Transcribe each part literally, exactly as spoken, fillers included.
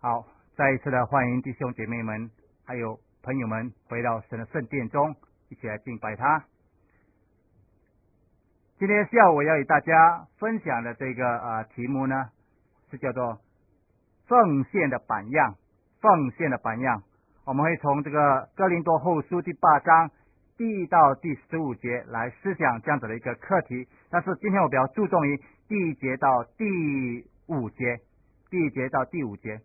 好，再一次的欢迎弟兄姐妹们还有朋友们回到神的圣殿中，一起来敬拜他。今天下午我要与大家分享的这个呃题目呢，是叫做奉献的榜样。奉献的榜样，我们会从这个哥林多后书第八章第一到第十五节来思想这样子的一个课题。但是今天我比较注重于第一节到第五节，第一节到第五节。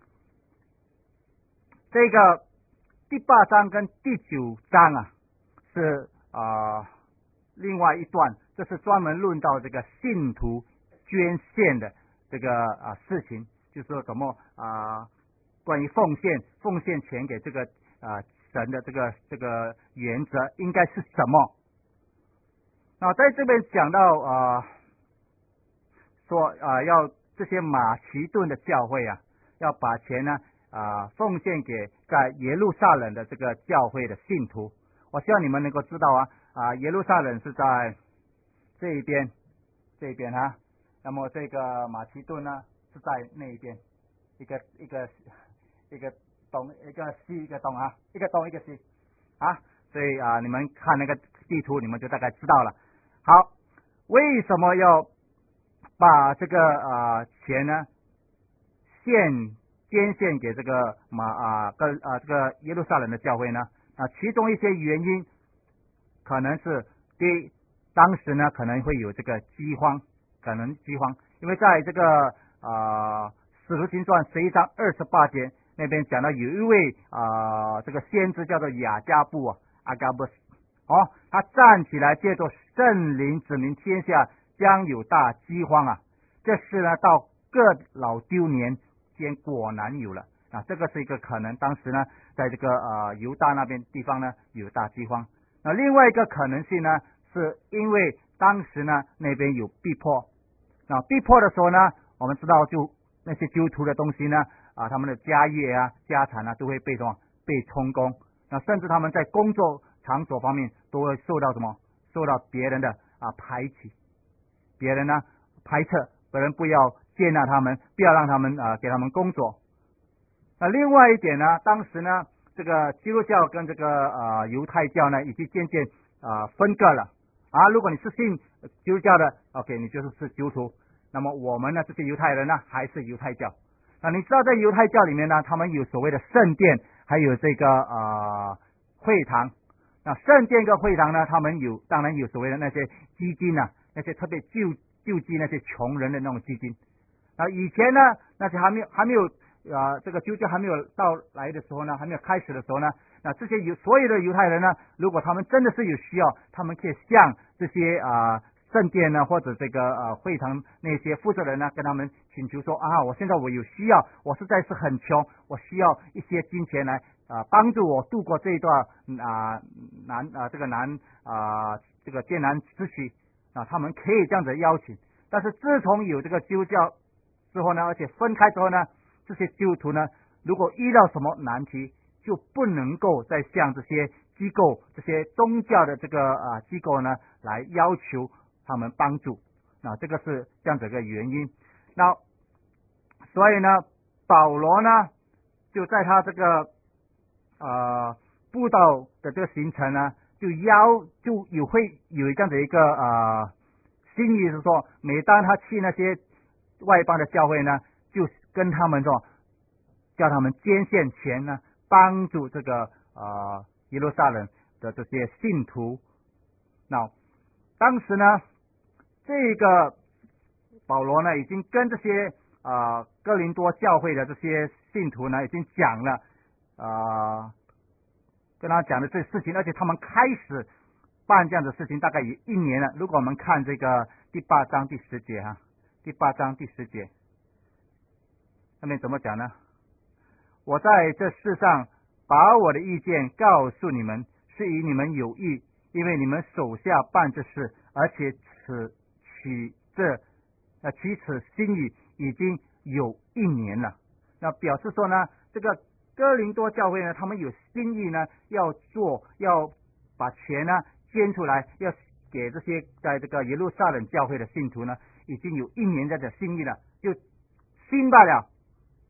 这个第八章跟第九章啊，是啊、呃、另外一段，这是专门论到这个信徒捐献的这个啊、呃、事情，就是说怎么啊、呃、关于奉献奉献钱给这个啊、呃、神的这个这个原则应该是什么。那在这边讲到啊、呃、说啊、呃、要这些马其顿的教会啊，要把钱呢啊、呃、奉献给在耶路撒冷的这个教会的信徒。我希望你们能够知道啊啊、呃、耶路撒冷是在这一边这一边哈，那么这个马其顿呢是在那一边，一个一个一个东一个西一个东啊，一个东一个西啊，所以啊、呃、你们看那个地图你们就大概知道了。好，为什么要把这个啊、呃、钱呢献捐献给这个马啊跟啊这个耶路撒冷的教会呢？啊，其中一些原因可能是第一，当时呢可能会有这个饥荒，可能饥荒，因为在这个啊使徒行传十一章二十八节那边讲到有一位啊这个先知叫做雅加布啊阿加布斯哦，他站起来借着圣灵指明天下将有大饥荒啊，这事呢到各老丢年间果然有了啊，这个是一个可能。当时呢，在这个呃犹大那边地方呢有大饥荒。那另外一个可能性呢，是因为当时呢那边有逼迫，那逼迫的时候呢，我们知道就那些基督徒的东西呢啊，他们的家业啊、家产啊都会被什么被充公，那甚至他们在工作场所方面都会受到什么受到别人的啊排挤，别人呢排斥，别人不要接纳他们，不要让他们啊给他们工作。那另外一点呢，当时呢这个基督教跟这个呃犹太教呢已经渐渐啊、呃、分割了啊。如果你是信基督教的 ，OK， 你就是是基督徒。那么我们呢这些犹太人呢还是犹太教。那你知道在犹太教里面呢，他们有所谓的圣殿，还有这个呃会堂。那圣殿跟会堂呢，他们有当然有所谓的那些基金啊，那些特别救救济那些穷人的那种基金。啊，以前呢那些还没有还没有啊、呃，这个基督教还没有到来的时候呢，还没有开始的时候呢，那这些犹所有的犹太人呢，如果他们真的是有需要，他们可以向这些啊、呃、圣殿呢或者这个呃会堂那些负责人呢，跟他们请求说啊，我现在我有需要，我实在是很穷，我需要一些金钱来啊、呃、帮助我度过这一段啊、呃、难啊、呃、这个难啊、呃、这个艰难之期啊，他们可以这样子邀请。但是自从有这个基督教之后呢，而且分开之后呢，这些基督徒呢，如果遇到什么难题，就不能够再向这些机构、这些宗教的这个啊、呃、机构呢来要求他们帮助。那这个是这样子一个原因。那所以呢，保罗呢就在他这个呃布道的这个行程呢，就邀就有会有这样的一个呃心意，是说每当他去那些外邦的教会呢，就跟他们说，叫他们捐献钱呢，帮助这个呃耶路撒冷的这些信徒。那当时呢，这个保罗呢已经跟这些啊、呃、哥林多教会的这些信徒呢已经讲了啊、呃，跟他讲的这事情，而且他们开始办这样的事情大概有一年了。如果我们看这个第八章第十节哈，第八章第十节上面怎么讲呢？我在这世上把我的意见告诉你们，是与你们有益，因为你们手下办这事，而且此起这呃起此心意已经有一年了。那表示说呢，这个哥林多教会呢，他们有心意呢，要做，要把钱呢捐出来，要给这些在这个耶路撒冷教会的信徒呢，已经有一年的的心意了，就心罢了。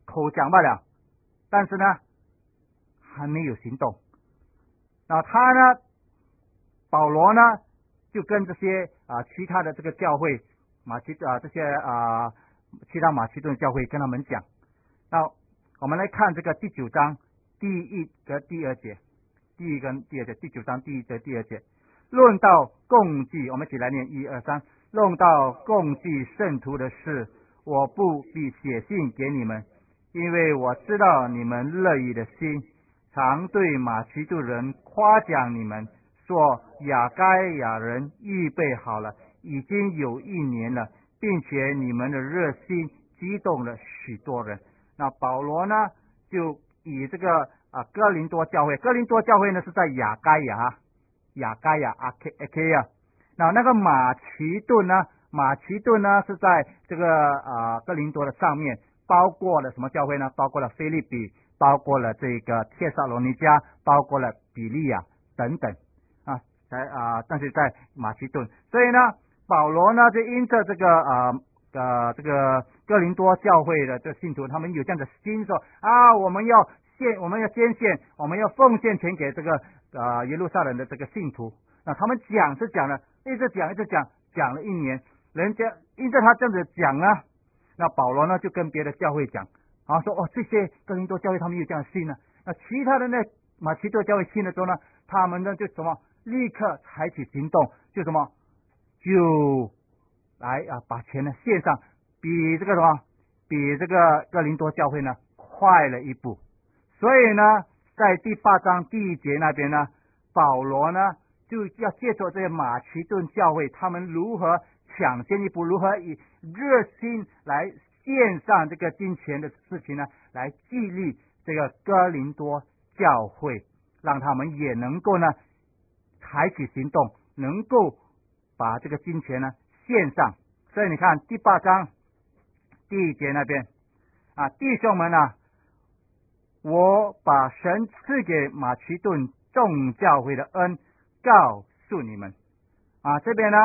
口讲罢了，但是呢还没有行动。那他呢，保罗呢就跟这些啊其他的这个教会马其啊这些啊其他马其顿教会跟他们讲。那我们来看这个第九章第一和第二节，第一跟第二节，第九章第一节第二节，论到供祭，我们一起来念一二三。论到供祭圣徒的事，我不必写信给你们，因为我知道你们乐意的心，常对马其顿人夸奖你们，说亚该亚人预备好了，已经有一年了，并且你们的热心激动了许多人。那保罗呢，就以这个啊哥林多教会，哥林多教会呢是在亚该亚，亚该亚阿 K A K 啊。那那个马其顿呢，马其顿呢是在这个啊哥林多的上面，包括了什么教会呢？包括了腓立比，包括了这个帖撒罗尼迦，包括了比利亚等等啊，在啊，但是在马其顿，所以呢，保罗呢就因着这个啊呃这个哥林多教会的这信徒，他们有这样的心说啊，我们要献，我们要捐献，我们要奉献钱给这个啊耶路撒冷的这个信徒。那他们讲是讲了，一直讲一直讲，讲了一年，人家因着他这样子讲呢，那保罗呢就跟别的教会讲，啊说哦这些哥林多教会他们有这样的信呢，那其他的那马其顿教会信了之后呢，他们呢就什么立刻采取行动，就什么就来啊把钱呢献上，比这个什么比这个哥林多教会呢快了一步。所以呢在第八章第一节那边呢，保罗呢就要借助这些马其顿教会，他们如何抢先一步，如何以热心来献上这个金钱的事情呢，来激励这个哥林多教会，让他们也能够呢采取行动，能够把这个金钱呢献上。所以你看第八章第一节那边啊，弟兄们啊，我把神赐给马其顿众教会的恩告诉你们啊，这边呢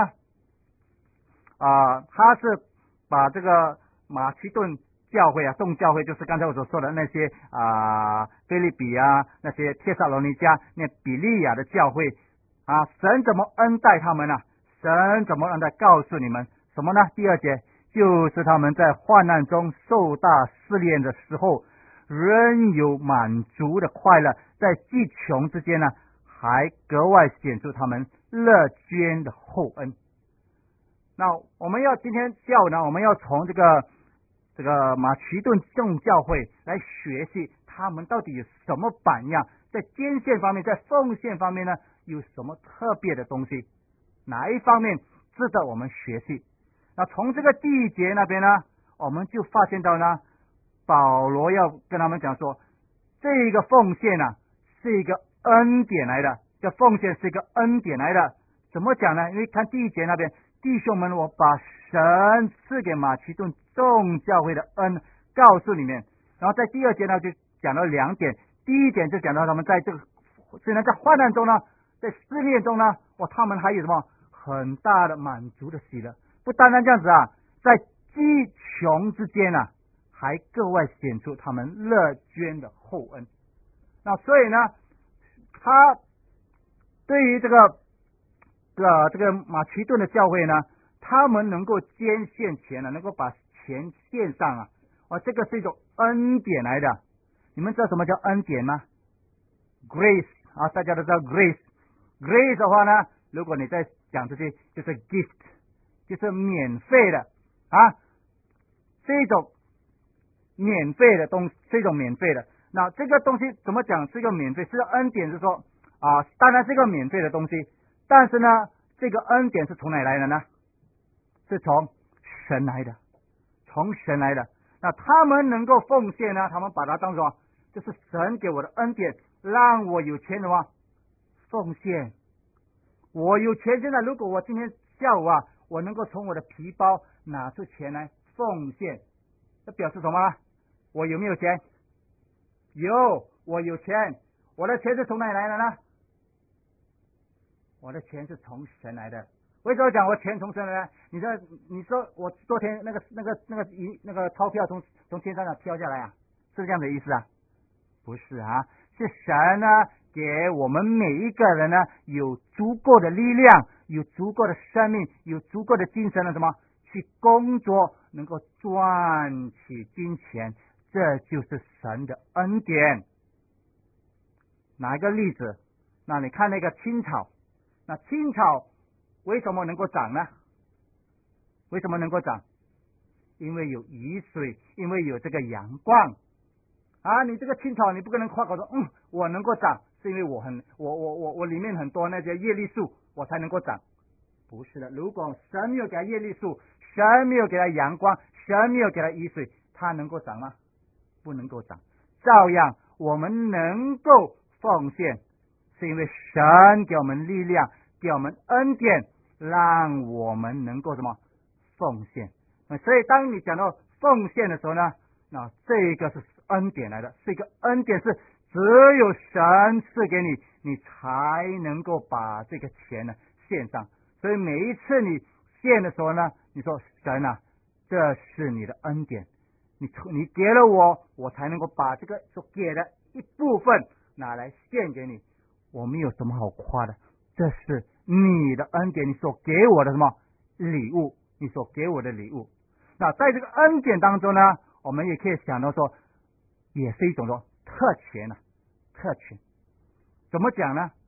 啊，他是把这个马其顿教会啊，众教会就是刚才我所说的那些啊，腓立比啊，那些帖撒罗尼迦、那比利亚的教会啊，神怎么恩待他们呢、啊？神怎么恩待？告诉你们什么呢？第二节就是他们在患难中受大试炼的时候，仍有满足的快乐，在既穷之间呢，还格外显出他们乐捐的厚恩。那我们要今天下午呢，我们要从这个这个马其顿众教会来学习他们到底有什么榜样，在捐献方面，在奉献方面呢，有什么特别的东西，哪一方面值得我们学习。那从这个第一节那边呢，我们就发现到呢，保罗要跟他们讲说，这一个奉献呢、啊、是一个恩典来的，这奉献是一个恩典来的。怎么讲呢？因为看第一节那边，弟兄们，我把神赐给马其顿众教会的恩告诉你们。然后在第二节呢就讲到两点，第一点就讲到他们在这个虽然在患难中呢，在试炼中呢，哇，他们还有什么很大的满足的喜乐。不单单这样子啊，在饥穷之间啊，还格外显出他们乐捐的厚恩。那所以呢，他对于这个呃这个马其顿的教会呢，他们能够捐献钱呢，能够把钱献上啊，哦，这个是一种恩典来的。你们知道什么叫恩典吗？ Grace 啊，大家都知道 Grace。 Grace 的话呢，如果你在讲这些，就是 gift， 就是免费的啊，这种免费的东西，这种免费的。那这个东西怎么讲是一个免费？是个恩典，是说啊，当然是一个免费的东西，但是呢，这个恩典是从哪里来的呢？是从神来的，从神来的。那他们能够奉献呢，他们把它当作就是神给我的恩典，让我有钱的话奉献。我有钱，现在如果我今天下午啊，我能够从我的皮包拿出钱来奉献，这表示什么？我有没有钱？有，我有钱。我的钱是从哪里来的呢？我的钱是从神来的。为什么讲我钱从神来的？你说，你说我昨天那个那个那个一那个钞票从从天上飘下来啊？ 是这样的意思啊？不是啊，是神呢给我们每一个人呢有足够的力量，有足够的生命，有足够的精神的什么去工作，能够赚取金钱，这就是神的恩典。拿一个例子，那你看那个青草，那青草为什么能够长呢？为什么能够长？因为有雨水，因为有这个阳光啊！你这个青草，你不可能夸口说，嗯，我能够长，是因为我很，我我我我里面很多那些叶绿素，我才能够长。不是的，如果神没有给他叶绿素，神没有给他阳光，神没有给他雨水，他能够长吗？不能够长。照样，我们能够奉献，是因为神给我们力量，给我们恩典，让我们能够什么奉献。所以当你讲到奉献的时候呢，那这个是恩典来的，是一个恩典，是只有神赐给你，你才能够把这个钱呢献上。所以每一次你献的时候呢，你说神啊，这是你的恩典，你你给了我，我才能够把这个所给的一部分拿来献给你。我没有什么好夸的，这是你的恩典，你所给我的什么礼物，你所给我的礼物。那在这个恩典当中呢，我们也可以想到说，也是一种说特权啊，特权。怎么讲呢？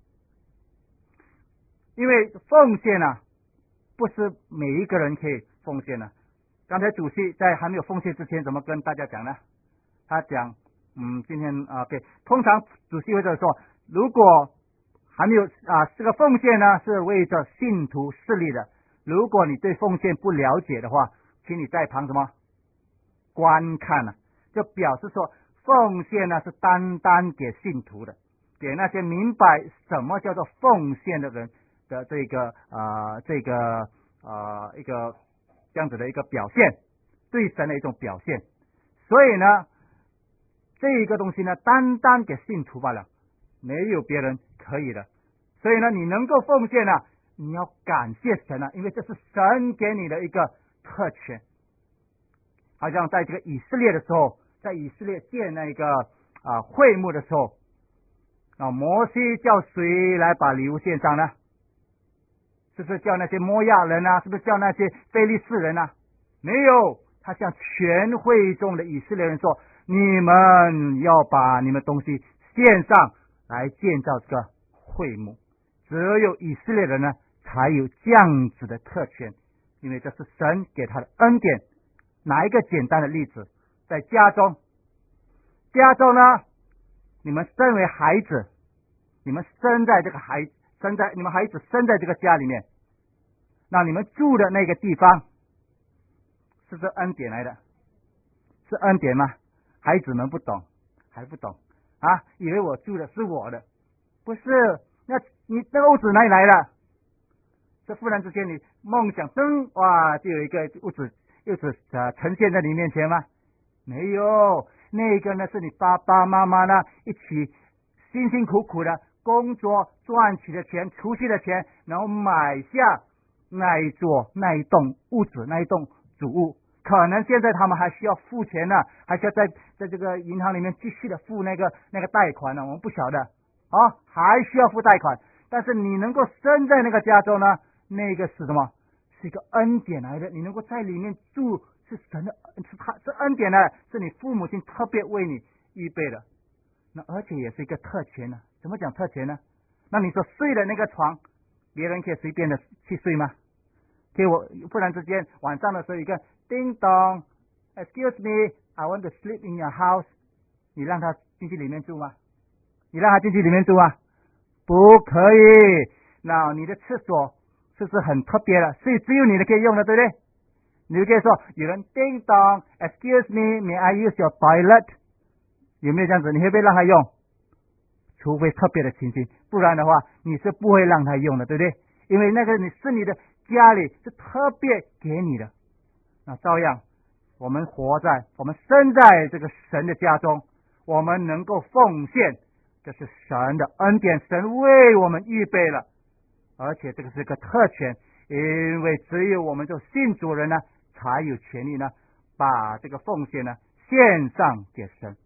因为奉献啊，不是每一个人可以奉献的。刚才主席在还没有奉献之前，怎么跟大家讲呢？他讲，嗯，今天啊，对，通常主席会这么说，如果还没有啊，这个奉献呢是为着信徒势力的。如果你对奉献不了解的话，请你在旁什么观看呢、啊？就表示说，奉献呢是单单给信徒的，给那些明白什么叫做奉献的人的这个啊、呃、这个啊、呃、一个这样子的一个表现，对神的一种表现。所以呢，这一个东西呢，单单给信徒罢了，没有别人可以的。所以呢，你能够奉献呢、啊，你要感谢神啊，因为这是神给你的一个特权。好像在这个以色列的时候，在以色列建那个啊会幕的时候，啊摩西叫谁来把礼物献上呢？是不是叫那些摩亚人啊？是不是叫那些非利士人啊？没有，他向全会众的以色列人说：你们要把你们东西献上来建造这个会幕。只有以色列人呢，才有这样子的特权，因为这是神给他的恩典。拿一个简单的例子，在家中，家中呢，你们身为孩子，你们生在这个孩生在你们孩子生在这个家里面，那你们住的那个地方，是不是恩典来的？是恩典吗？孩子们不懂，还不懂啊，以为我住的是我的，不是。那你那个屋子哪里来的？这忽然之间你梦想灯哇，就有一个屋子屋子呃呈现在你面前吗？没有，那个呢是你爸爸妈妈呢一起辛辛苦苦的工作赚取的钱，储蓄的钱，然后买下那一座那一栋屋子那一栋主屋。可能现在他们还需要付钱呢，还需要在在这个银行里面继续的付那个那个贷款呢，我们不晓得啊，还需要付贷款。但是你能够生在那个家中呢，那个是什么？是一个恩典来的。你能够在里面住，是神的，是他是恩典的，是你父母亲特别为你预备的。那而且也是一个特权呢。怎么讲特权呢？那你所睡的那个床，别人可以随便的去睡吗？给我忽然之间晚上的时候一个叮咚 ，Excuse me, I want to sleep in your house。你让他进去里面住吗？你让他进去里面住啊？不可以。那你的厕所是不是很特别的？所以只有你的可以用的，对不对？你就可以说有人叮咚 ，Excuse me, may I use your toilet？ 有没有这样子？你会不会让他用？除非特别的情形，不然的话你是不会让他用的，对不对？因为那个你是你的家里是特别给你的。那照样，我们活在我们生在这个神的家中，我们能够奉献，这是神的恩典，神为我们预备了，而且这个是个特权，因为只有我们这信主人呢，才有权利呢，把这个奉献呢献上给神。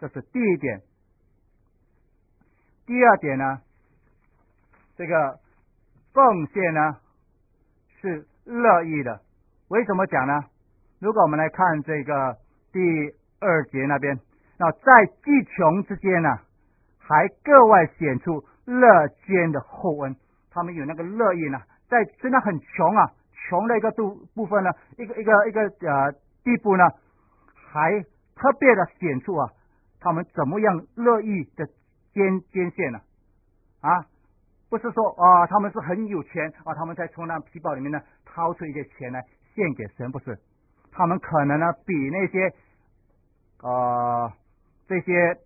这是第一点。第二点呢，这个奉献呢是乐意的。为什么讲呢？如果我们来看这个第二节那边，那在既穷之间呢，还格外显出乐捐的厚恩。他们有那个乐意呢，在虽然很穷啊，穷的一个度部分呢，一个一个一个呃地步呢，还特别的显出啊，他们怎么样乐意的捐捐献呢？啊，不是说啊，他们是很有钱啊，他们才从那皮包里面呢掏出一些钱来献给神，不是？他们可能呢比那些呃这些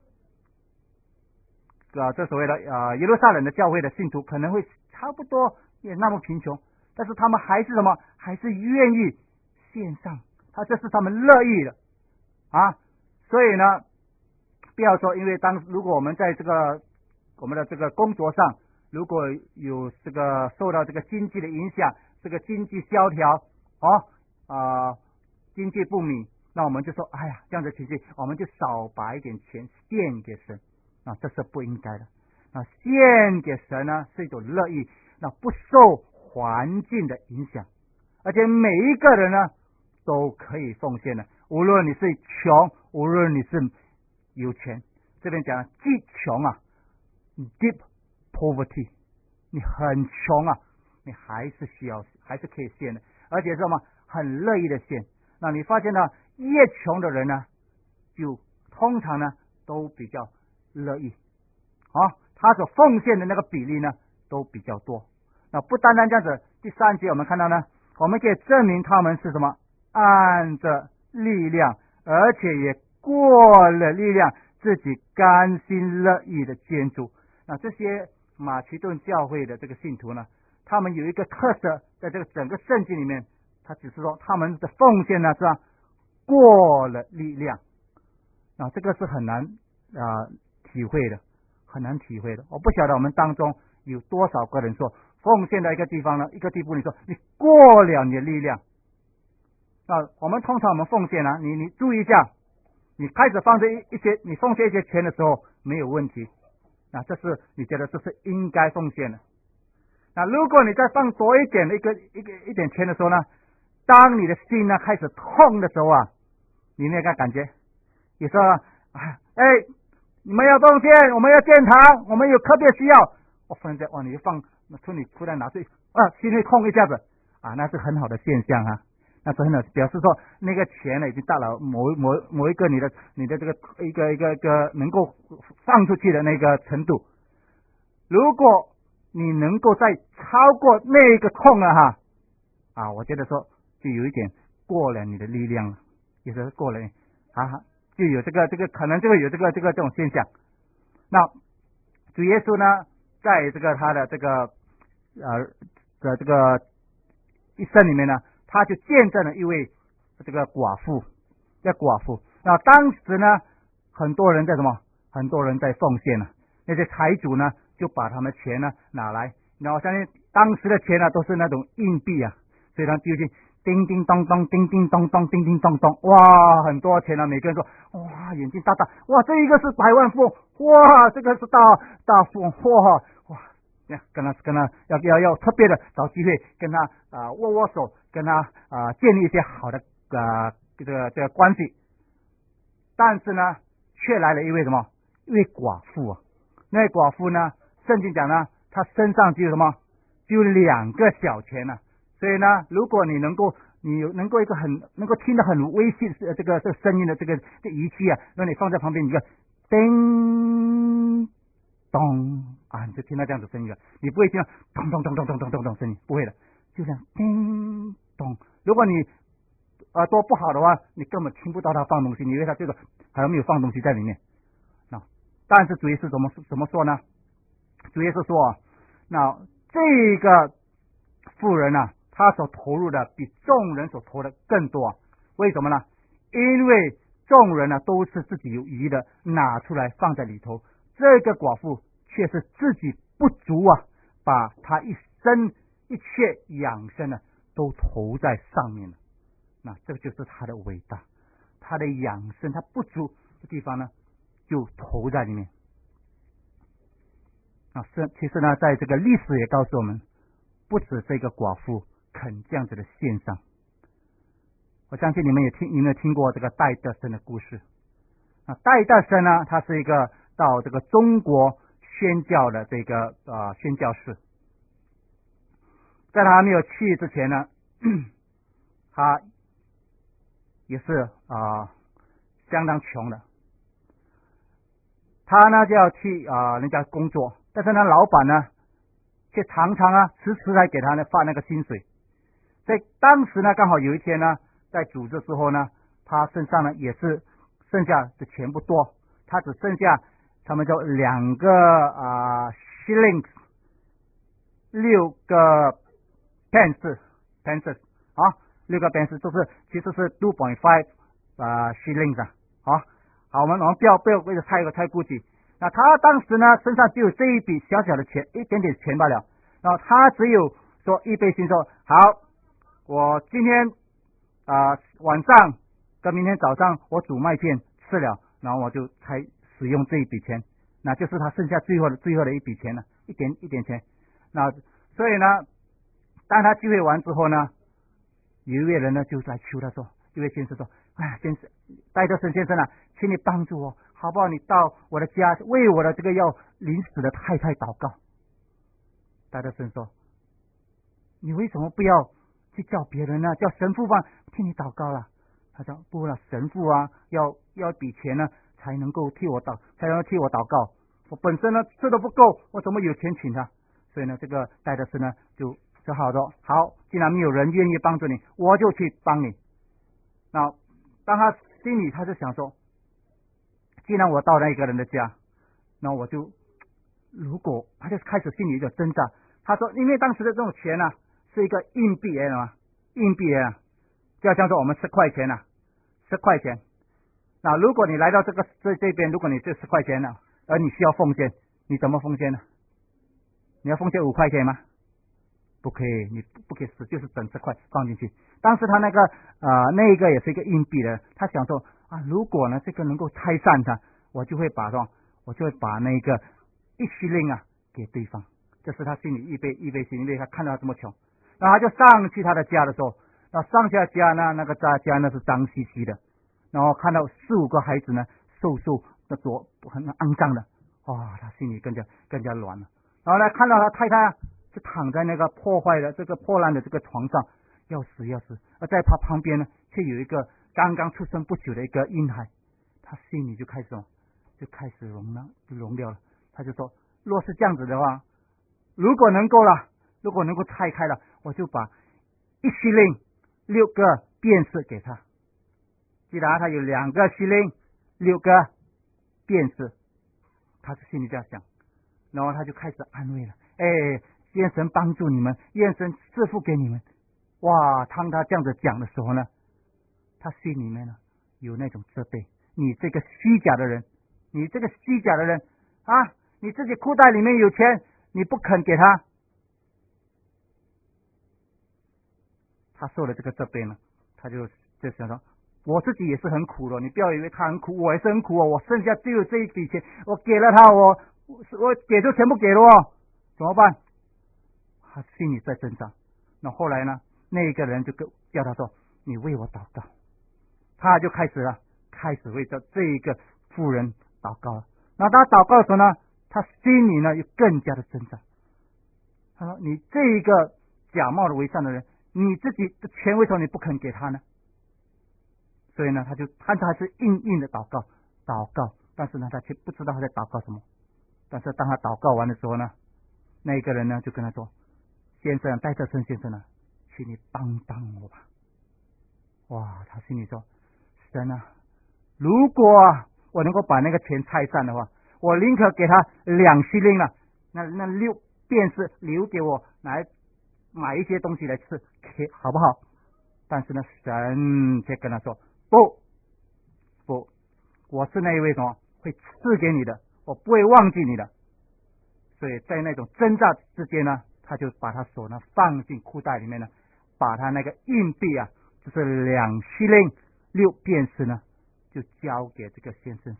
呃这所谓的呃耶路撒冷的教会的信徒可能会差不多也那么贫穷，但是他们还是什么？还是愿意献上，他这是他们乐意的啊。所以呢，不要说，因为当如果我们在这个我们的这个工作上，如果有这个受到这个经济的影响，这个经济萧条哦啊、呃、经济不明，那我们就说，哎呀，这样的情形，我们就少把一点钱献给神啊，这是不应该的。那献给神呢是一种乐意，那不受环境的影响，而且每一个人呢都可以奉献的，无论你是穷，无论你是有钱。这边讲既穷啊 ，deep poverty， 你很穷啊，你还是需要，还是可以献的，而且是什么？很乐意的献。那你发现呢，越穷的人呢，就通常呢都比较乐意啊，他所奉献的那个比例呢都比较多。那不单单这样子，第三节我们看到呢，我们可以证明他们是什么？按着力量，而且也过了力量，自己甘心乐意的捐助。那这些马其顿教会的这个信徒呢，他们有一个特色，在这个整个圣经里面，他只是说他们的奉献呢是吧，过了力量。啊，这个是很难啊、呃、体会的，很难体会的。我不晓得我们当中有多少个人说，奉献的一个地方呢，一个地步，你说你过了你的力量。啊，我们通常我们奉献呢，你你注意一下，你开始放这一一些，你奉献一些钱的时候没有问题，啊，这是你觉得这是应该奉献的。那如果你再放多一点的一个一个一点钱的时候呢，当你的心呢开始痛的时候啊，你那个感觉，你说哎，你们要奉献，我们要建堂，我们有特别需要，我忽然间哇，你就放，突你突然拿出啊，心里痛一下子啊，那是很好的现象啊。那真的表示说，那个钱呢已经到了某某某一个你的你的这个一个一个一个能够放出去的那个程度。如果你能够再超过那个痛了哈，啊，我觉得说就有一点过了你的力量了，也是过了啊，就有这个这个可能就会有这个这个这种现象。那主耶稣呢，在这个他的这个呃的这个一生里面呢，他就见证了一位这个寡妇，叫寡妇。那当时呢，很多人在什么？很多人在奉献呢。那些财主呢，就把他们的钱呢拿来，然后相信当时的钱呢都是那种硬币啊，所以他丢进叮叮当当，叮叮当当，叮叮当当，哇，很多钱啊！每个人说，哇，眼睛大大，哇，这一个是百万富翁，哇，这个是大大富翁，哇哇。跟他跟他要要要特别的找机会跟他啊、呃、握握手，跟他啊、呃、建立一些好的啊、呃、这个这个关系。但是呢，却来了一位什么？一位寡妇啊。那位寡妇呢，圣经讲呢，她身上只有什么？只有两个小钱呢、啊。所以呢，如果你能够你有能够一个很能够听得很微细这个这个声音的这个这仪器啊，让你放在旁边，你就叮咚啊，你就听到这样子声音了，你不会听到咚咚咚咚咚咚咚咚声音，不会的，就这样叮咚。如果你耳朵不好的话，你根本听不到他放东西，你以为他这个好像没有放东西在里面。那但是主耶稣怎么怎么说呢？主耶稣说，那这个妇人啊，他所投入的比众人所投的更多，为什么呢？因为众人呢都是自己有余的拿出来放在里头，这个寡妇却是自己不足啊，把他一生一切养生呢都投在上面了。那这个就是他的伟大，他的养生他不足的地方呢， 就投在里面。啊，是其实呢，在这个历史也告诉我们，不止这个寡妇肯这样子的献上。我相信你们也听，你们有听过这个戴德生的故事啊？戴德生呢，他是一个到这个中国宣教的这个呃宣教士，在他还没有去之前呢，他也是啊、呃、相当穷的。他呢就要去啊、呃、人家工作，但是呢老板呢却常常啊迟迟才给他呢发那个薪水。所以当时呢刚好有一天呢，在主的时候呢，他身上呢也是剩下的钱不多，他只剩下他们就两个啊 shillings， 六个 pence pence 啊，六个 pence 就是其实是 two point five 啊 shillings 啊，好，好，我们我们不要不要为了太个太估计。那他当时呢身上只有这一笔小小的钱，一点点钱罢了。然后他只有说预备心说好，我今天啊、呃、晚上跟明天早上我煮麦片吃了，然后我就才使用这一笔钱，那就是他剩下最后的最后的一笔钱了，一点一点钱。那所以呢，当他聚会完之后呢，有一位人呢就来求他说，一位先生说，哎，先生，戴德生先生啊，请你帮助我，好不好？你到我的家为我的这个要临死的太太祷告。戴德生说，你为什么不要去叫别人呢？叫神父吧，替你祷告了。他说不了，神父啊，要要笔钱呢，才能够替我祷，才能够替我祷告。我本身呢吃的不够，我怎么有钱请他？所以呢，这个戴德生呢就说好的，好，既然没有人愿意帮助你，我就去帮你。那当他心里他就想说，既然我到那一个人的家，那我就如果他就开始心里有点挣扎。他说，因为当时的这种钱呢、啊、是一个硬币来的嘛，硬币啊，就好像说我们十块钱啊，十块钱。那如果你来到这个这这边，如果你这十块钱呢、啊，而你需要奉献，你怎么奉献呢？你要奉献五块钱吗？不可以，你不可以死，就是整十块放进去。当时他那个呃那一个也是一个硬币的，他想说啊，如果呢这个能够拆散它，我就会把说，我就会把那个一须令啊给对方。这是他心里预备预备心，因为他看到他这么穷，然后他就上去他的家的时候，那上下家呢，那个家家呢是脏兮兮的，然后看到四五个孩子呢瘦瘦的左很肮脏的，哇，他心里更加更加软了。然后呢，看到他太太啊，就躺在那个破坏的这个破烂的这个床上，要死要死。而在他旁边呢，却有一个刚刚出生不久的一个婴孩，他心里就开始就开始融了，就融掉了。他就说，若是这样子的话，如果能够了，如果能够拆开了，我就把一须令六个便士给他。记得他有两个须令，六个便士，他是心里这样想。然后他就开始安慰了，哎，愿神帮助你们，愿神赐福给你们。哇，当他这样子讲的时候呢，他心里面呢有那种责备，你这个虚假的人，你这个虚假的人啊，你自己裤袋里面有钱，你不肯给他。他受了这个责备呢，他就就想说，我自己也是很苦的，你不要以为他很苦，我也是很苦哦，我剩下只有这一笔钱，我给了他，我我给就全部给了哦，怎么办？他心里在挣扎。那后来呢，那一个人就跟叫他说，你为我祷告。他就开始了，开始为这这一个妇人祷告了。那他祷告的时候呢，他心里呢又更加的挣扎。他说，你这一个假冒的为善的人，你自己的钱为什么你不肯给他呢？所以呢，他就他还是硬硬的祷告祷告，但是呢，他却不知道他在祷告什么。但是当他祷告完的时候呢，那一个人呢就跟他说，先生，戴德生先生呢，请你帮帮我吧。哇，他心里说，神啊，如果我能够把那个钱拆散的话，我宁可给他两须令了，那那六便是留给我来买一些东西来吃，好不好？但是呢，神却跟他说，不不，我是那一位什么会赐给你的，我不会忘记你的。所以在那种挣扎之间呢，他就把他手呢放进裤袋里面呢，把他那个硬币啊，就是两须令六便士呢，就交给这个先生说，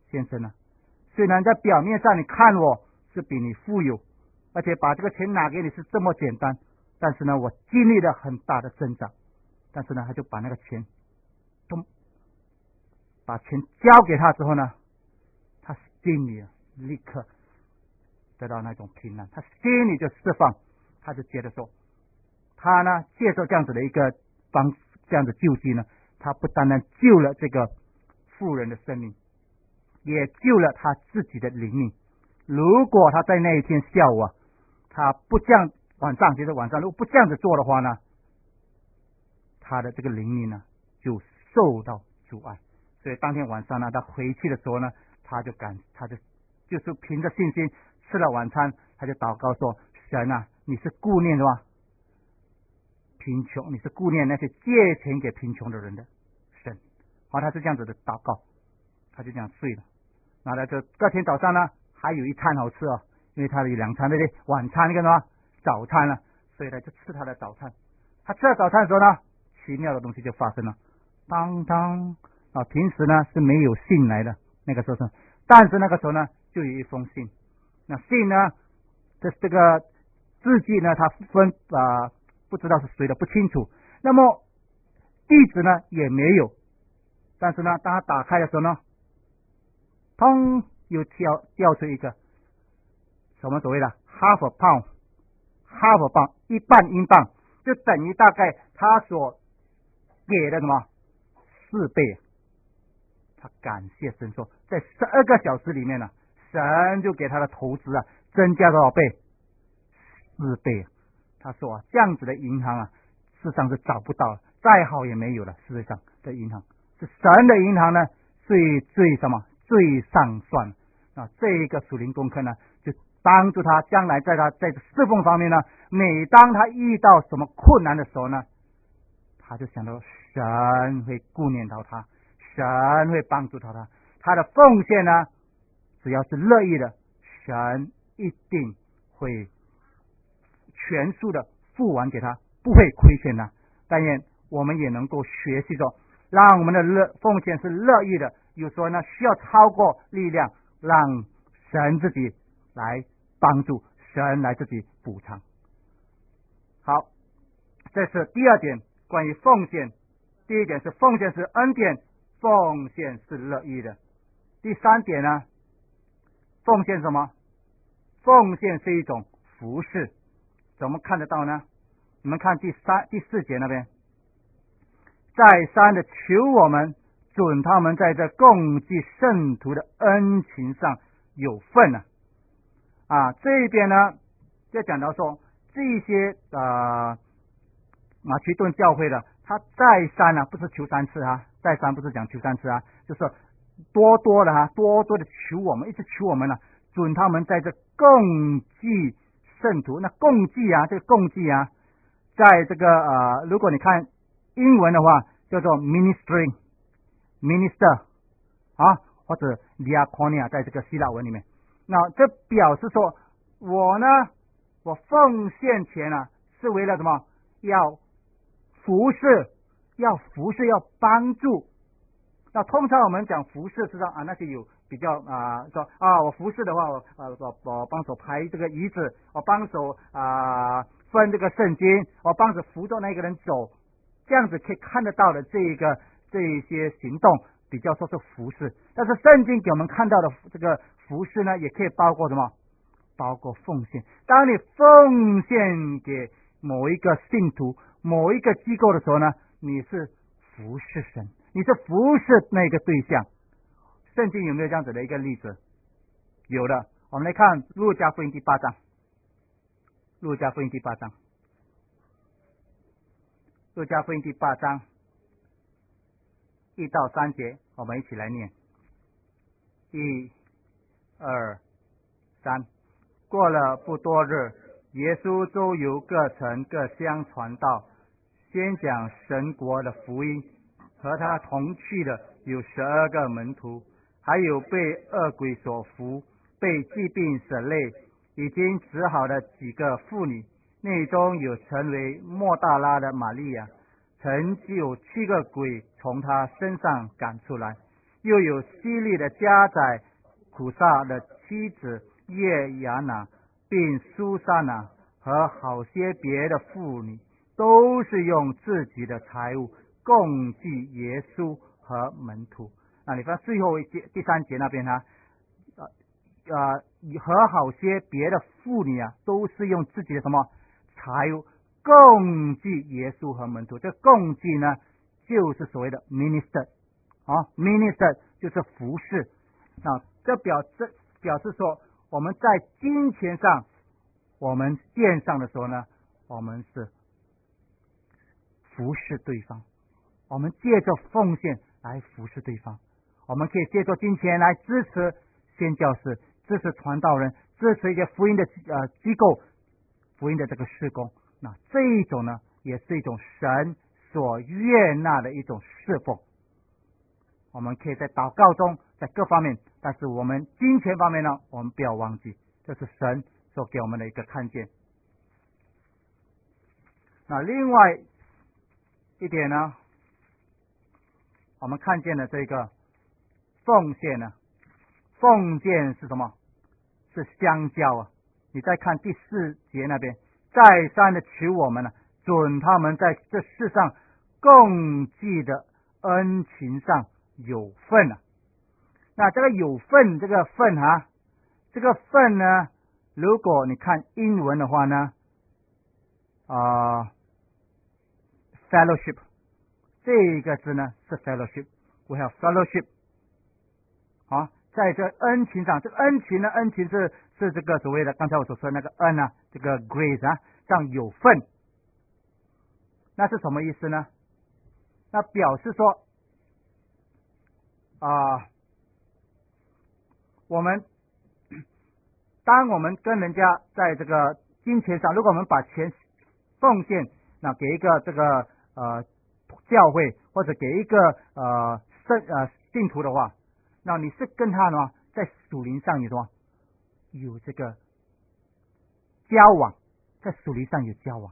先生啊，虽然在表面上你看我是比你富有，而且把这个钱拿给你是这么简单，但是呢，我经历了很大的挣扎。但是呢，他就把那个钱，咚，把钱交给他之后呢，他心里立刻得到那种平安，他心里就释放，他就觉得说，他呢接受这样子的一个方这样的救济呢，他不单单救了这个富人的生命，也救了他自己的灵命。如果他在那一天下午啊，他不这样晚上，就是晚上如果不这样子做的话呢，他的这个灵命呢就受到阻碍。所以当天晚上呢，他回去的时候呢，他就感他就就是凭着信心吃了晚餐，他就祷告说：神啊，你是顾念的吗？贫穷，你是顾念那些借钱给贫穷的人的神。好，他是这样子的祷告，他就这样睡了。然后呢，就第二天早上呢，还有一餐好吃哦，因为他有两餐，对不对？晚餐跟什么早餐了，所以呢就吃他的早餐。他吃了早餐的时候呢，奇妙的东西就发生了。当当啊，平时呢是没有信来的，那个时候是，但是那个时候呢就有一封信。那信呢，这这个字迹呢，他分啊、呃、不知道是谁的，不清楚。那么地址呢也没有，但是呢，当他打开的时候呢，砰，又跳掉出一个什么所谓的 half a pound，half a pound 一半英镑，就等于大概他所给的什么四倍。他感谢神说，在十二个小时里面呢，神就给他的投资啊增加多少倍？四倍。他说啊，这样子的银行啊，事实上是找不到了，再好也没有了。世界上的银行是神的银行呢，最最什么最上算啊！这一个属灵功课呢，就帮助他将来在他在侍奉方面呢，每当他遇到什么困难的时候呢，他就想到神会顾念到他，神会帮助到他，他的奉献呢，只要是乐意的，神一定会全数的付完给他，不会亏欠他。但愿我们也能够学习着，让我们的乐奉献是乐意的，有时候呢需要超过力量，让神自己来帮助，神来自己补偿。好，这是第二点，关于奉献。第一点是奉献是恩典，奉献是乐意的。第三点呢，奉献什么？奉献是一种服事。怎么看得到呢？你们看第三、第四节那边，再三的求我们准他们在这共济圣徒的恩情上有份啊！啊，这一边呢，就讲到说这些呃马其顿教会的，他再三啊，不是求三次啊，再三不是讲求三次啊，就是多多的啊，多多的求我们，一直求我们呢、啊，准他们在这共济圣徒。那共济啊，这个共济啊，在这个呃，如果你看英文的话，叫做 ministry minister 啊，或者 diakonia， 在这个希腊文里面。那这表示说，我呢，我奉献钱啊，是为了什么？要服侍，要服侍，要帮助。那通常我们讲服侍，知道啊，那些有比较啊、呃、说啊，我服侍的话，我啊我我帮手排这个椅子，我帮手啊、呃、分这个圣经，我帮手扶着那个人走，这样子可以看得到的这一个这一些行动，比较说是服侍。但是圣经给我们看到的这个服侍呢，也可以包括什么？包括奉献。当你奉献给某一个信徒、某一个机构的时候呢，你是服侍神，你是服侍那个对象。圣经有没有这样子的一个例子？有的。我们来看路加福音第八章，路加福音第八章，路加福音第八章一到三节，我们一起来念。一、二、三。过了不多日，耶稣周游各城各乡传道，宣讲神国的福音。和他同去的有十二个门徒，还有被恶鬼所附、被疾病所累、已经治好的几个妇女，内中有称为莫大拉的玛利亚，曾有七个鬼从他身上赶出来， 又有希利的家宰苦撒的妻子叶雅娜，并苏珊娜和好些别的妇女，都是用自己的财物供给耶稣和门徒。那你看最后一节第三节那边呢，呃呃和好些别的妇女啊，都是用自己的什么财物供给耶稣和门徒。这供给呢，就是所谓的 minister 啊 ，minister 就是服侍啊。这表这表示说，我们在金钱上，我们献上的时候呢，我们是服侍对方，我们借着奉献来服侍对方。我们可以借助金钱来支持宣教士，支持传道人，支持一些福音的呃机构，福音的这个事工。那这一种呢，也是一种神所悦纳的一种侍奉。我们可以在祷告中，在各方面，但是我们金钱方面呢，我们不要忘记，这是神所给我们的一个看见。那另外一点呢，我们看见了这个奉献呢，奉献是什么？是相交啊！你再看第四节那边，再三的求我们呢，准他们在这世上共济的恩情上有份啊。那这个有份，这个份啊，这个份呢，如果你看英文的话呢，啊、呃、，fellowship 这一个字呢是 fellowship，we have fellowship。啊，在这恩情上，这个恩情呢，恩情是是这个所谓的刚才我所说的那个恩啊，这个 grace 啊，上有份，那是什么意思呢？那表示说啊、呃，我们当我们跟人家在这个金钱上，如果我们把钱奉献，那给一个这个呃教会或者给一个呃圣呃信徒的话，那你是跟他呢，在属灵上有什么？有这个交往，在属灵上有交往。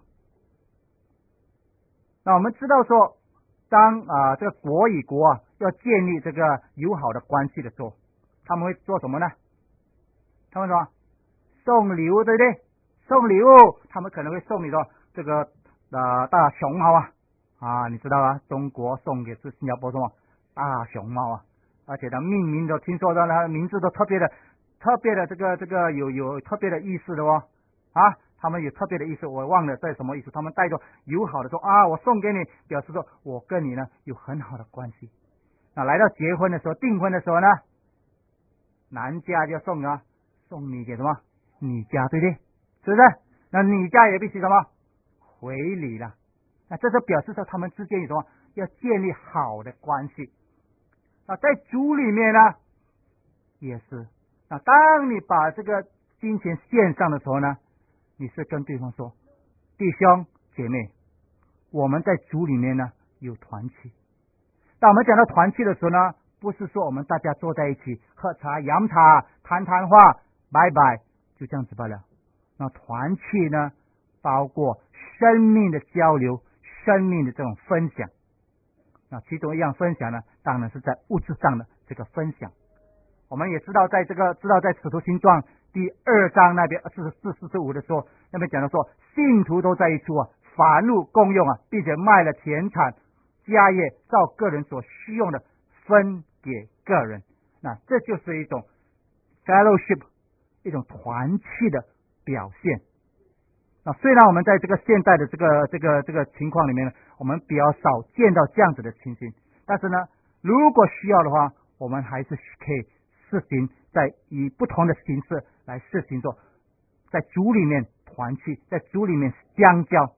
那我们知道说，当啊、呃、这个国与国啊要建立这个友好的关系的时候，他们会做什么呢？他们说送礼物，对不对？送礼物，他们可能会送你说这个呃大熊猫啊啊，你知道啊，中国送给是新加坡什么大熊猫啊。而且它命名都听说的，它名字都特别的、特别的这个这个有有特别的意思的哦，啊，他们有特别的意思，我忘了在什么意思。他们带着友好的说啊，我送给你，表示说我跟你呢有很好的关系。那来到结婚的时候、订婚的时候呢，男家就送啊，送你给什么？女家，对不对？是不是？那女家也必须什么？回礼了。那这就表示说他们之间有什么？要建立好的关系。啊，在主里面呢，也是。那当你把这个金钱献上的时候呢，你是跟对方说，弟兄姐妹，我们在主里面呢有团契。当我们讲到团契的时候呢，不是说我们大家坐在一起喝茶、饮茶、谈谈话、拜拜，就这样子罢了。那团契呢，包括生命的交流、生命的这种分享。那其中一样分享呢，当然是在物质上的这个分享。我们也知道，在这个知道在使徒行传第二章那边四十四、四十五的时候，那边讲到说，信徒都在一处啊，凡物共用啊，并且卖了田产、家业，照个人所需用的分给个人。那这就是一种 fellowship， 一种团契的表现。那虽然我们在这个现代的这个这个这个情况里面呢，我们比较少见到这样子的情形，但是呢，如果需要的话，我们还是可以实行，在以不同的形式来实行做，在主里面团契，在主里面相交，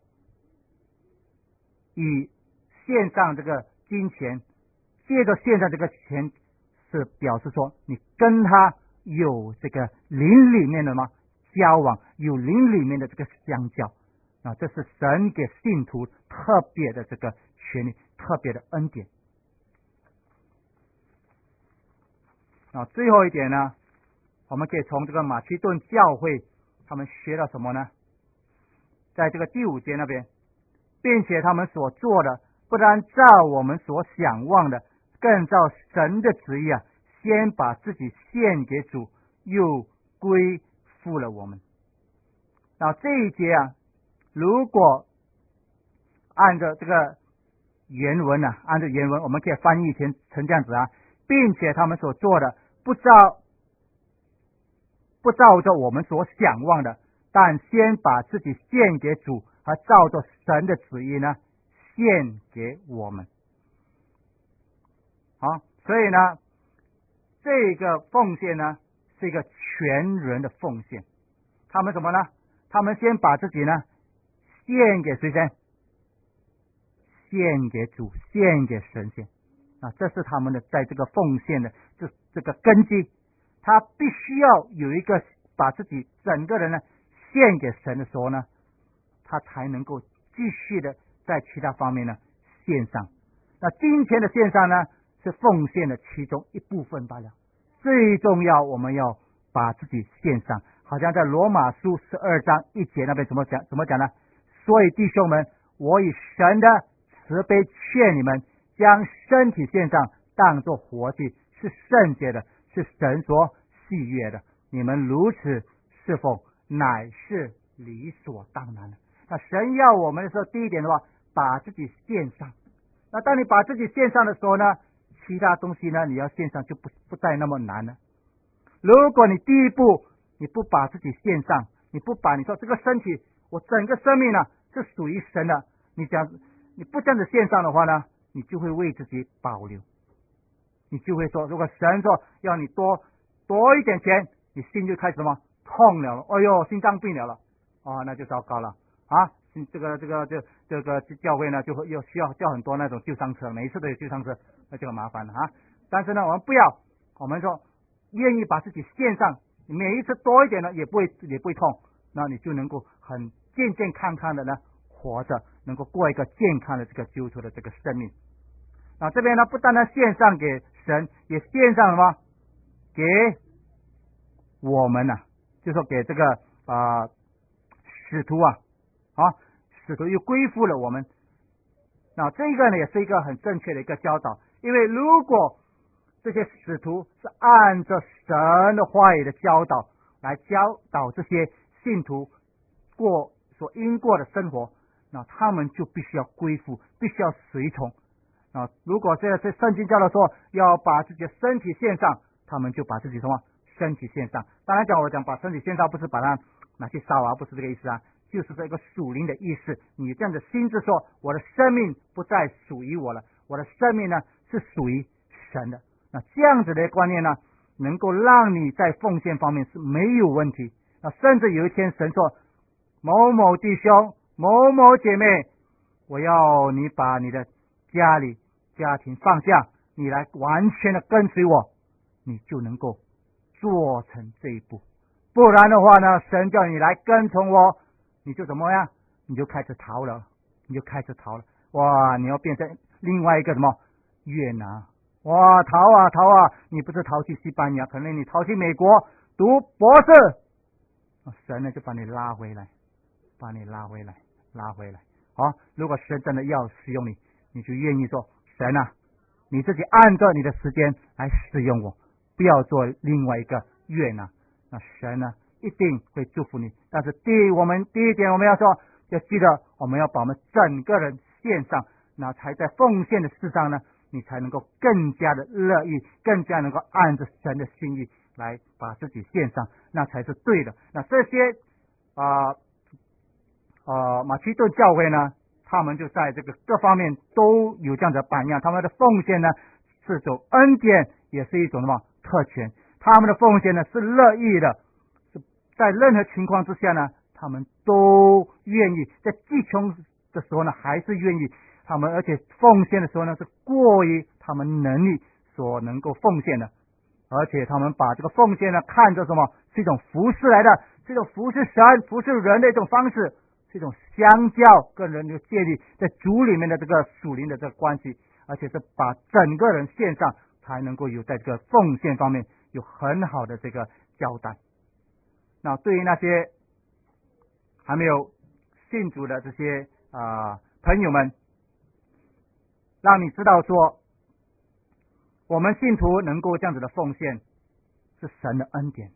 以献上这个金钱，借着献上这个钱，是表示说你跟他有这个灵里面的吗？交往，有灵里面的这个相交啊，这是神给信徒特别的这个权利，特别的恩典啊。最后一点呢，我们可以从这个马其顿教会他们学到什么呢？在这个第五节那边，并且他们所做的不单照我们所想望的更照神的旨意啊，先把自己献给主，又归附了我们。那这一节啊，如果按照这个原文啊，按照原文我们可以翻译成成这样子啊，并且他们所做的不照不照着我们所想望的，但先把自己献给主，和照着神的旨意呢献给我们。好，所以呢，这个奉献呢是一个全人的奉献。他们什么呢？他们先把自己呢献给谁先？献给主，献给神仙啊！这是他们的在这个奉献的这这个根基。他必须要有一个把自己整个人呢献给神的时候呢，他才能够继续的在其他方面呢献上。那金钱的献上呢，是奉献的其中一部分罢了。最重要，我们要把自己献上。好像在罗马书十二章一节那边怎么讲？怎么讲呢？所以弟兄们，我以神的慈悲劝你们，将身体献上，当作活祭，是圣洁的，是神所喜悦的。你们如此侍奉，乃是理所当然的。那神要我们的时候，第一点的话，把自己献上。那当你把自己献上的时候呢，其他东西呢，你要献上就不不再那么难了。如果你第一步你不把自己献上，你不把你说这个身体，我整个生命呢是属于神的，你讲你不这样子献上的话呢，你就会为自己保留，你就会说，如果神说要你多多一点钱，你心就开始什么痛了，哎呦，心脏病了了，啊，那就糟糕了啊！这个这个这这个教会呢，就会又需要叫很多那种救伤车，每一次都有救伤车，那就很麻烦了啊。但是呢，我们不要，我们说愿意把自己献上，每一次多一点呢，也不会也不会痛，那你就能够很健健康康的呢活着，能够过一个健康的这个基督徒的这个生命。那这边呢，不单单献上给神，也献上什么给我们呢、啊？就说给这个啊、呃、使徒啊啊使徒又归附了我们。那这个呢，也是一个很正确的一个教导，因为如果这些使徒是按着神的话语的教导来教导这些信徒过所应过的生活，那他们就必须要归附，必须要随从啊。如果这这圣经教导说要把自己的身体献上，他们就把自己什么身体献上。当然讲我讲把身体献上，不是把它拿去烧啊，不是这个意思啊，就是这个属灵的意思。你这样的心智说，我的生命不再属于我了，我的生命呢是属于神的。那这样子的观念呢，能够让你在奉献方面是没有问题。那甚至有一天神说，某某弟兄某某姐妹，我要你把你的家里家庭放下，你来完全的跟随我，你就能够做成这一步。不然的话呢，神叫你来跟从我，你就怎么样？你就开始逃了，你就开始逃了。哇，你要变成另外一个什么越南？哇，逃啊逃啊！你不是逃去西班牙，可能你逃去美国读博士，神呢就把你拉回来，把你拉回来，拉回来。好，如果神真的要使用你，你就愿意说，神啊，你自己按照你的时间来使用我，不要做另外一个越南。那神呢一定会祝福你。但是第一，我们第一点我们要说，要记得我们要把我们整个人献上，那才在奉献的事上呢，你才能够更加的乐意，更加能够按着神的心意来把自己献上，那才是对的。那这些啊啊马其顿教会呢，他们就在这个各方面都有这样的榜样，他们的奉献呢是一种恩典，也是一种什么特权。他们的奉献呢是乐意的，是在任何情况之下呢，他们都愿意，在极穷的时候呢还是愿意，他们而且奉献的时候呢是过于他们能力所能够奉献的，而且他们把这个奉献呢看作什么？是一种服侍来的，是一种服侍神、服侍人的一种方式，是一种相交跟人就建立在主里面的这个属灵的这个关系，而且是把整个人献上，才能够有在这个奉献方面有很好的这个交代。那对于那些还没有信主的这些啊、呃、朋友们，让你知道说， 我们信徒能够这样子的奉献，是神的恩典。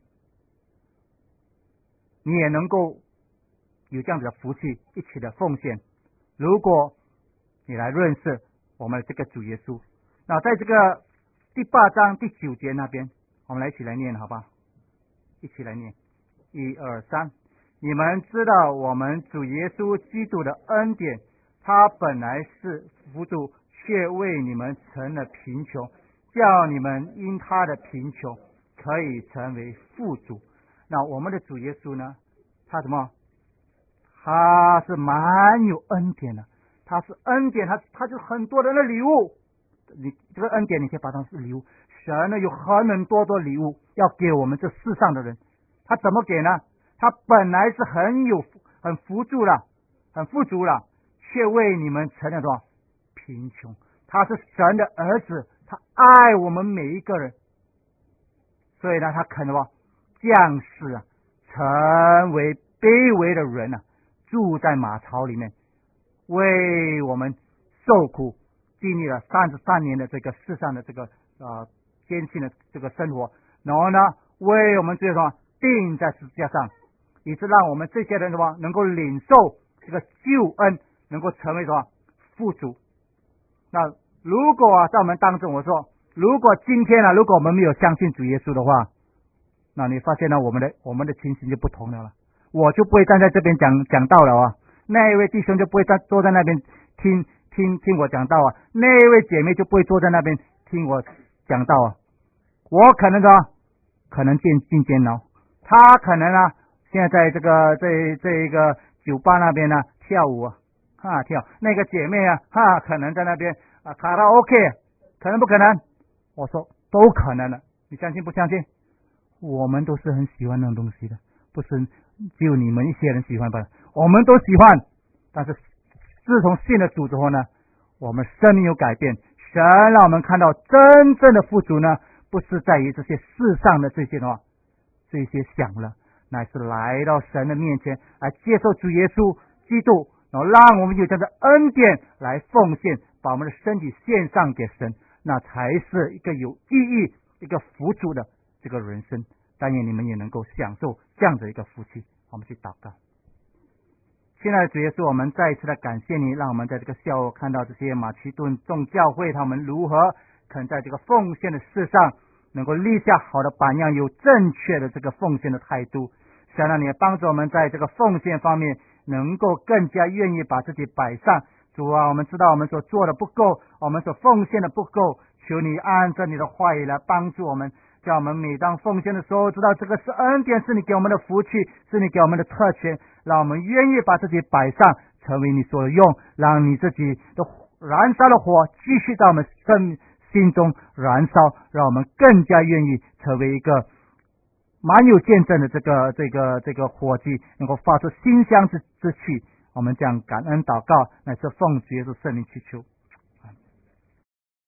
你也能够有这样子的福气，一起的奉献。如果你来认识我们的这个主耶稣，那在这个第八章第九节那边，我们来一起来念，好吧？一起来念，一二三。你们知道我们主耶稣基督的恩典，他本来是富足，却为你们成了贫穷，叫你们因他的贫穷可以成为富足。那我们的主耶稣呢？他什么？他是蛮有恩典的，他是恩典，他他就很多人的礼物。你这个恩典，你可以把它是礼物。神呢有很很多多礼物要给我们这世上的人，他怎么给呢？他本来是很有很富足了，很富足了，却为你们成了多少贫穷。他是神的儿子，他爱我们每一个人，所以呢，他肯什么降世啊，成为卑微的人啊，住在马槽里面，为我们受苦，经历了三十三年的这个世上的这个呃艰辛的这个生活，然后呢，为我们最终钉在十字架上，也是让我们这些人什么能够领受这个救恩，能够成为什么富足。那如果啊，在我们当中，我说，如果今天啊，如果我们没有相信主耶稣的话，那你发现呢，我们的我们的情形就不同了了。我就不会站在这边讲讲道了啊，那一位弟兄就不会站坐在那边听听听我讲道啊，那一位姐妹就不会坐在那边听我讲道啊。我可能的可能进进监牢，他可能啊，现在在这个这这一个酒吧那边呢跳舞啊，哈跳。那个姐妹啊，哈可能在那边啊卡拉 OK， 可能不可能？我说都可能的，你相信不相信？我们都是很喜欢那种东西的，不是只有你们一些人喜欢吧？我们都喜欢，但是自从信了主之后呢，我们生命有改变，神让我们看到真正的富足呢，不是在于这些世上的这些的话，这些享乐，乃是来到神的面前来接受主耶稣基督，然后让我们有这样的恩典来奉献，把我们的身体献上给神，那才是一个有意义、一个富足的这个人生。但愿你们也能够享受这样的一个福气。我们去祷告。亲爱的主耶稣，我们再一次的感谢你，让我们在这个下午看到这些马其顿众教会他们如何肯在这个奉献的事上能够立下好的榜样，有正确的这个奉献的态度。想让你也帮助我们在这个奉献方面能够更加愿意把自己摆上。主啊，我们知道我们所做的不够，我们所奉献的不够，求你按照你的话语来帮助我们，叫我们每当奉献的时候，知道这个是恩典，是你给我们的福气，是你给我们的特权，让我们愿意把自己摆上，成为你所用，让你自己的燃烧的火继续在我们生心中燃烧，让我们更加愿意成为一个蛮有见证的这个这个这个火炬，能够发出馨香之之气。我们将感恩祷告，乃是奉主耶稣圣名祈求，